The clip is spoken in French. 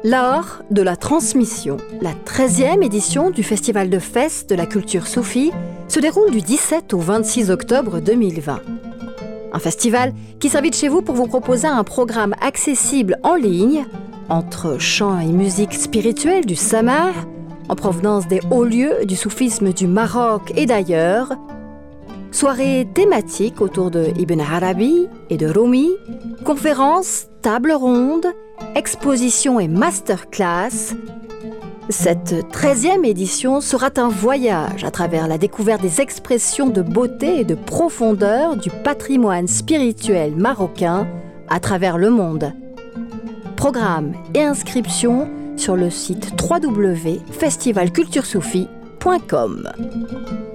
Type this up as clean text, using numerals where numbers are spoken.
L'art de la transmission, la 13e édition du Festival de Fès de la culture soufie, se déroule du 17 au 26 octobre 2020. Un festival qui s'invite chez vous pour vous proposer un programme accessible en ligne, entre chants et musique spirituelle du Samar, en provenance des hauts lieux du soufisme du Maroc et d'ailleurs, soirées thématiques autour de Ibn Arabi et de Rumi, conférences, tables rondes, expositions et masterclass. Cette 13e édition sera un voyage à travers la découverte des expressions de beauté et de profondeur du patrimoine spirituel marocain à travers le monde. Programme et inscription sur le site www.festivalculturesoufie.com.